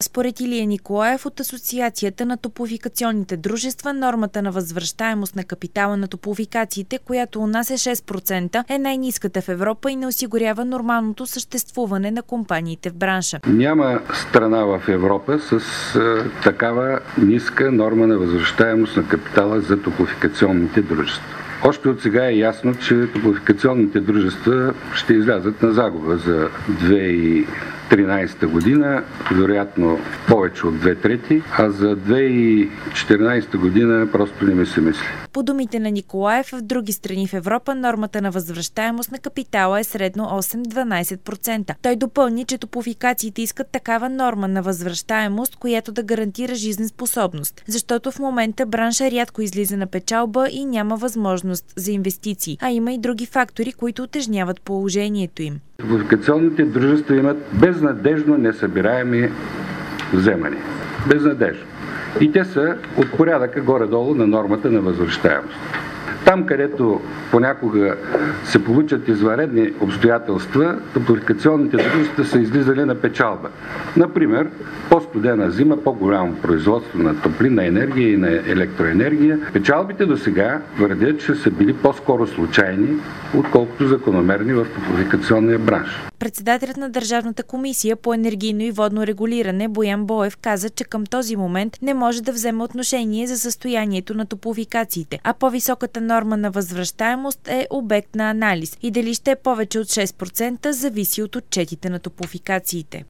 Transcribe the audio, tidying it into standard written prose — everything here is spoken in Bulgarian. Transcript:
Според Илия Николаев от Асоциацията на топлофикационните дружества, нормата на възвръщаемост на капитала на топлофикациите, която у нас е 6%, е най-ниската в Европа и не осигурява нормалното съществуване на компаниите в бранша. Няма страна в Европа с такава ниска норма на възвръщаемост на капитала за топлофикационните дружества. Още от сега е ясно, че топлофикационните дружества ще излязат на загуба за 2013 година, вероятно повече от 2/3, а за 2014 година просто не ми се мисли. По думите на Николаев, в други страни в Европа нормата на възвръщаемост на капитала е средно 8-12%. Той допълни, че топлофикациите искат такава норма на възвръщаемост, която да гарантира жизнеспособност, защото в момента бранша рядко излиза на печалба и няма възможност за инвестиции, а има и други фактори, които утежняват положението им. Топлофикационните дружества имат безнадежно несъбираеми вземания. Безнадежно. И те са от порядъка горе-долу на нормата на възвръщаемост. Там, където понякога се получат извънредни обстоятелства, топлофикационните дружества са излизали на печалба. Например, по-студена зима, по-голямо производство на топлинна енергия и на електроенергия. Печалбите до сега твърдят, че са били по-скоро случайни, отколкото закономерни в топлофикационния бранш. Председателят на Държавната комисия по енергийно и водно регулиране Боян Боев каза, че към този момент не може да вземе отношение за състоянието на топлофикациите, а по-високата норма на възвръщаемост е обект на анализ и дали ще е повече от 6% зависи от отчетите на топлофикациите.